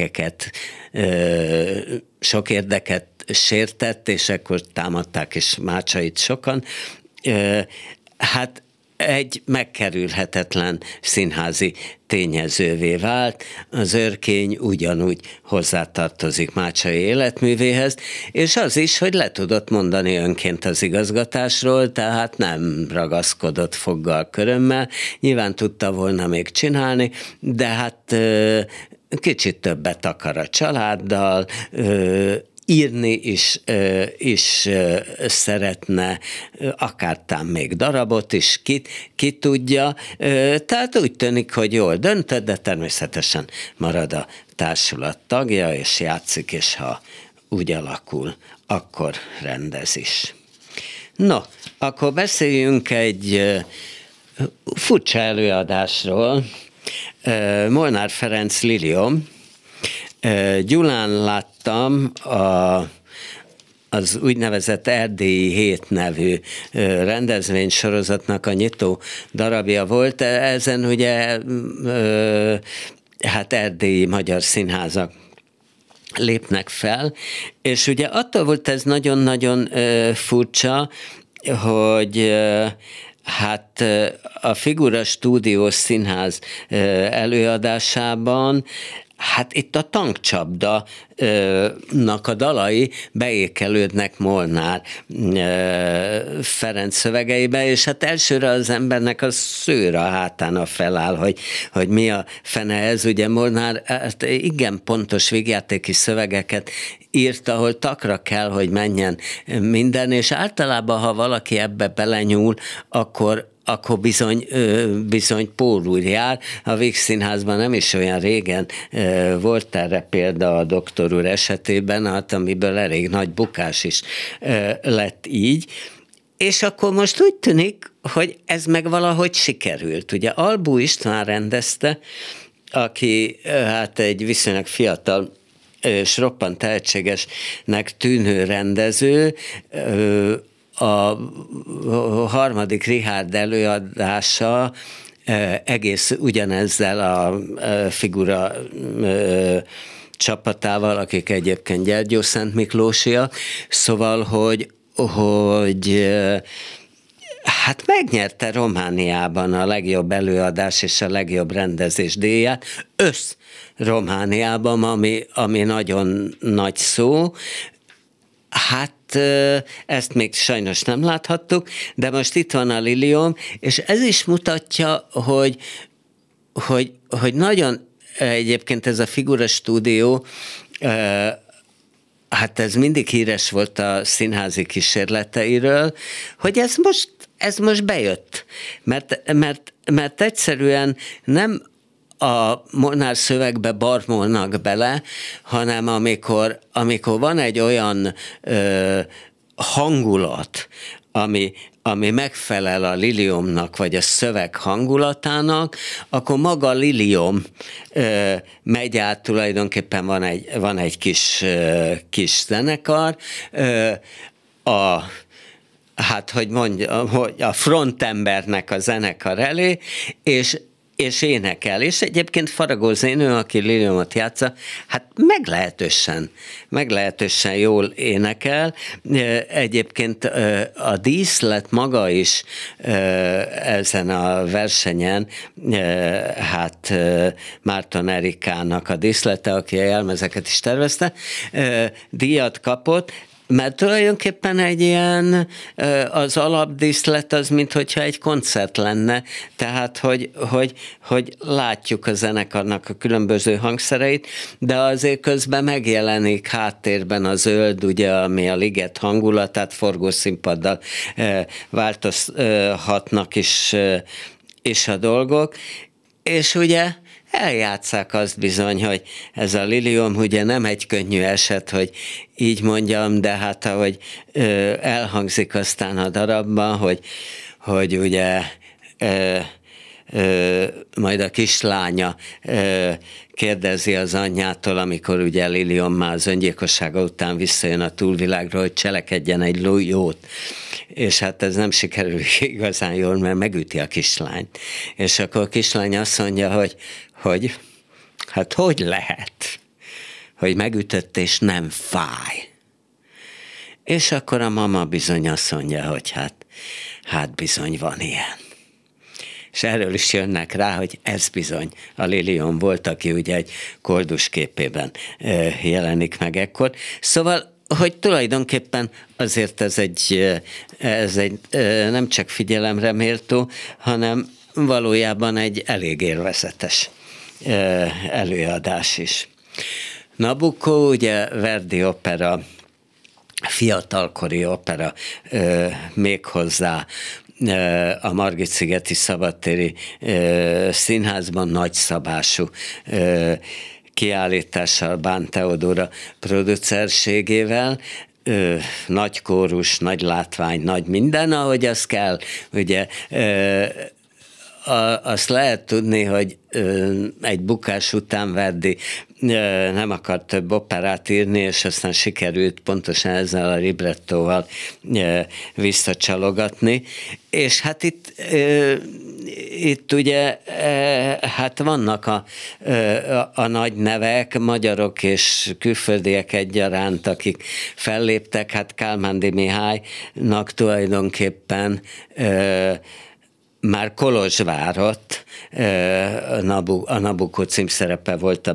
érdeket sértett, és akkor támadták is Mácsait sokan. Hát egy megkerülhetetlen színházi tényezővé vált, az Örkény ugyanúgy hozzátartozik Mácsai életművéhez, és az is, hogy le tudott mondani önként az igazgatásról, tehát nem ragaszkodott foggal körömmel, nyilván tudta volna még csinálni, de hát kicsit többet akar a családdal, írni is szeretne, akártán még darabot is, ki tudja. Tehát úgy tűnik, hogy jól döntött, de természetesen marad a társulat tagja, és játszik, és ha úgy alakul, akkor rendez is. No, akkor beszéljünk egy furcsa előadásról. Molnár Ferenc Liliom. Gyulán láttam az úgynevezett Erdélyi Hét nevű rendezvénysorozatnak a nyitó darabja volt. Ezen ugye hát erdélyi magyar színházak lépnek fel, és ugye attól volt ez nagyon-nagyon furcsa, hát a Figura Stúdiós Színház előadásában hát itt a tankcsapda nak a dalai beékelődnek Molnár Ferenc szövegeibe, és hát elsőre az embernek a szőr a hátán feláll, hogy mi a fene ez. Ugye Molnár hát igen pontos vígjátéki szövegeket írt, ahol takra kell, hogy menjen minden, és általában, ha valaki ebbe belenyúl, akkor bizony pórul jár. A Vígszínházban nem is olyan régen volt erre példa a doktor úr esetében, hát amiből elég nagy bukás is lett így. És akkor most úgy tűnik, hogy ez meg valahogy sikerült. Ugye Albú István rendezte, aki hát egy viszonylag fiatal és roppant tehetségesnek tűnő rendező, a harmadik Richárd előadása egész ugyanezzel a Figura csapatával, akik egyébként Gyergyószent Miklósiak, szóval, hogy hát megnyerte Romániában a legjobb előadás és a legjobb rendezés díját, Romániában, ami nagyon nagy szó. Hát ezt még sajnos nem láthattuk, de most itt van a Liliom, és ez is mutatja, hogy nagyon egyébként ez a Figura Stúdió, hát ez mindig híres volt a színházi kísérleteiről, hogy ez most bejött, mert egyszerűen nem a Molnár szövegbe barmolnak bele, hanem amikor van egy olyan hangulat, ami megfelel a Liliomnak, vagy a szöveg hangulatának, akkor maga Liliom megy át, tulajdonképpen van egy kis zenekar, hát hogy mondjam, hogy a frontembernek a zenekar elé, és énekel. És egyébként Faragó Zénő, aki Liliomot játsza, hát meglehetősen jól énekel. Egyébként a díszlet maga is ezen a versenyen, hát Márton Erikának a díszlete, aki a jelmezeket is tervezte, díjat kapott, mert tulajdonképpen egy ilyen, az alapdíszlet az, minthogyha egy koncert lenne, tehát, hogy látjuk a zenekarnak a különböző hangszereit, de azért közben megjelenik háttérben a zöld, ugye, ami a liget hangulatát, forgószínpaddal változhatnak is a dolgok, és ugye eljátsszák azt bizony, hogy ez a Liliom ugye nem egy könnyű eset, hogy így mondjam, de hát ahogy elhangzik aztán a darabban, hogy ugye majd a kislánya kérdezi az anyjától, amikor ugye Liliom már az öngyilkossága után visszajön a túlvilágról, hogy cselekedjen egy jót. És hát ez nem sikerül igazán jól, mert megüti a kislányt. És akkor a kislány azt mondja, hogy hát hogy lehet, hogy megütött és nem fáj. És akkor a mama bizony azt mondja, hogy hát bizony van ilyen. És erről is jönnek rá, hogy ez bizony a Liliom volt, aki ugye egy koldus képében jelenik meg ekkor. Szóval, hogy tulajdonképpen azért ez egy nem csak figyelemre méltó, hanem valójában egy elég élvezetes előadás is. Nabucco, ugye Verdi opera, fiatalkori opera, méghozzá a Margit-szigeti Szabadtéri Színházban nagyszabású kiállítással, Bán Teodóra producerségével, nagy kórus, nagy látvány, nagy minden, ahogy az kell. Ugye azt lehet tudni, hogy egy bukás után Verdi nem akart több operát írni, és aztán sikerült pontosan ezzel a librettóval visszacsalogatni. És hát itt ugye hát vannak a nagy nevek, magyarok és külföldiek egyaránt, akik felléptek, hát Kálmándi Mihálynak tulajdonképpen már Kolozsvárott, a Nabucco címszerepe volt a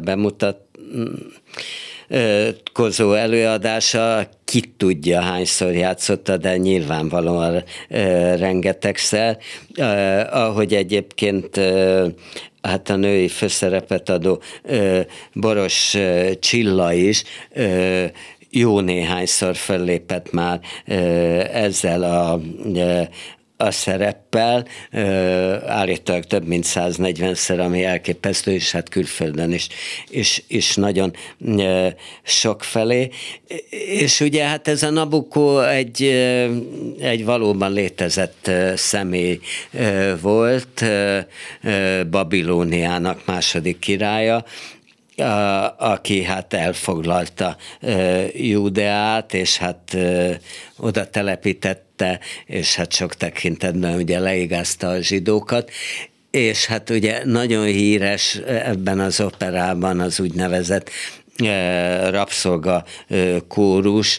bemutatkozó előadása, ki tudja hányszor játszotta, de nyilvánvalóan rengetegszer, ahogy egyébként hát a női főszerepet adó Boros Csilla is jó néhányszor fellépett már ezzel a szereppel, állítólag több mint 140-szer, ami elképesztő, és hát külföldön is nagyon sokfelé. És ugye hát ez a Nabucco egy valóban létezett személy volt, Babilóniának második királya, aki hát elfoglalta Júdeát, és hát oda telepítette, és hát sok tekintetben ugye leigázta a zsidókat, és hát ugye nagyon híres ebben az operában az úgynevezett rabszolga kórus,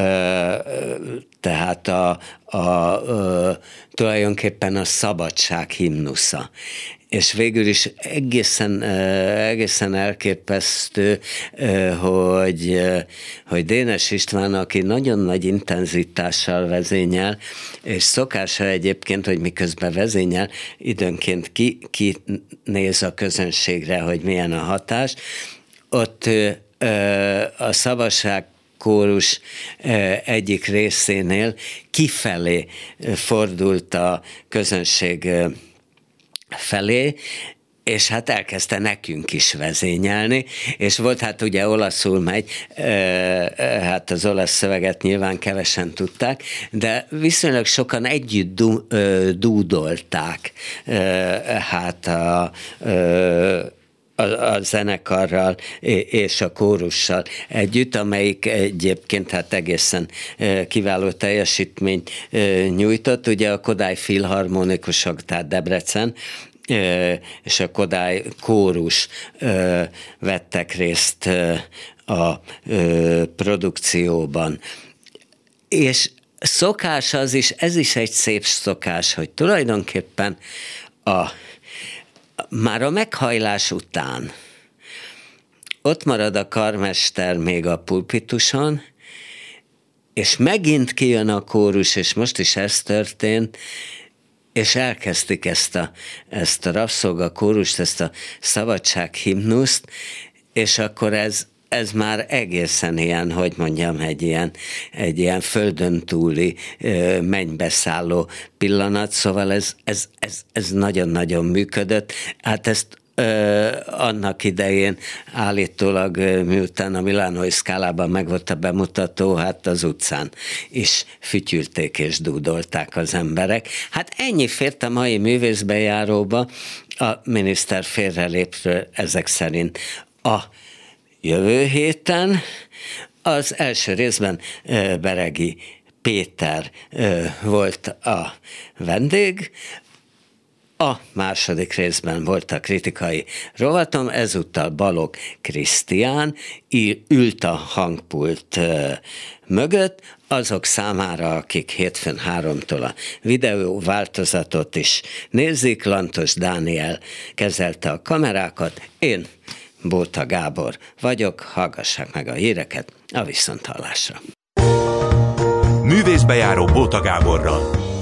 tehát tulajdonképpen a szabadság himnusza. És végül is egészen elképesztő, hogy Dénes István, aki nagyon nagy intenzitással vezényel, és szokása egyébként, hogy miközben vezényel, időnként ki néz a közönségre, hogy milyen a hatás, ott a szabadság kórus egyik részénél kifelé fordult a közönség felé, és hát elkezdte nekünk is vezényelni, és volt, hát ugye olaszul megy, hát az olasz szöveget nyilván kevesen tudták, de viszonylag sokan együtt dúdolták hát a zenekarral és a kórussal együtt, amelyik egyébként hát egészen kiváló teljesítményt nyújtott. Ugye a Kodály Filharmonikusok, tehát Debrecen, és a Kodály kórus vettek részt a produkcióban. És szokás az is, ez is egy szép szokás, hogy tulajdonképpen már a meghajlás után ott marad a karmester még a pulpituson, és megint kijön a kórus, és most is ez történt, és elkezdték ezt a rabszolga kórust, ezt a szabadság himnuszt, és akkor ez már egészen ilyen, hogy mondjam, egy ilyen földön túli mennybeszálló pillanat, szóval ez nagyon-nagyon működött. Hát ezt annak idején állítólag, miután a Milánói Scalában megvolt a bemutató, hát az utcán is fütyülték és dúdolták az emberek. Hát ennyi fért a mai művészbejáróba, a miniszter félrelépről ezek szerint. A jövő héten az első részben Beregi Péter volt a vendég, a második részben volt a kritikai rovatom, ezúttal Balogh Krisztián ült a hangpult mögött, azok számára, akik hétfőn 3-tól a videó változatot is nézik, Lantos Dániel kezelte a kamerákat, én Bóta Gábor vagyok, hallgassák meg a híreket a viszonthallásra. Művészbejáró Bóta Gáborral.